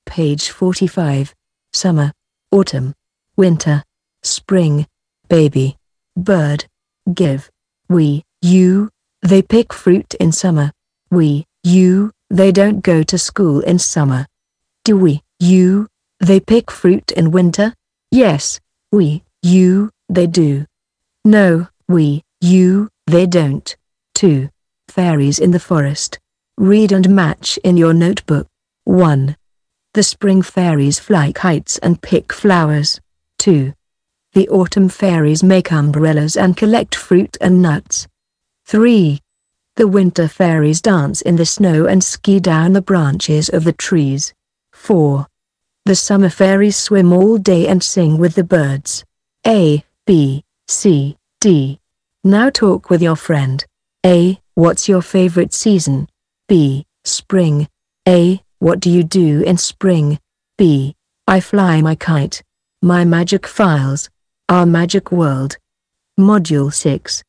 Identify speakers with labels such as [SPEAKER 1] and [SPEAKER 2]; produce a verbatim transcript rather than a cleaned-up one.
[SPEAKER 1] Page forty-five. Summer, autumn, winter, spring, baby, bird, give, we, you, they pick fruit in summer. We, you, they don't go to school in summer. Do we, you, they pick fruit in winter? Yes, we, you, they do. No, we, you, they don't. two. Fairies in the forest. Read and match in your notebook. one. The spring fairies fly kites and pick flowers. two. The autumn fairies make umbrellas and collect fruit and nuts. three. The winter fairies dance in the snow and ski down the branches of the trees. four. The summer fairies swim all day and sing with the birds. A, B, C, D. Now talk with your friend. A. What's your favorite season? B. Spring. A. What do you do in spring? B. I fly my kite. My magic files. Our magic world. Module six.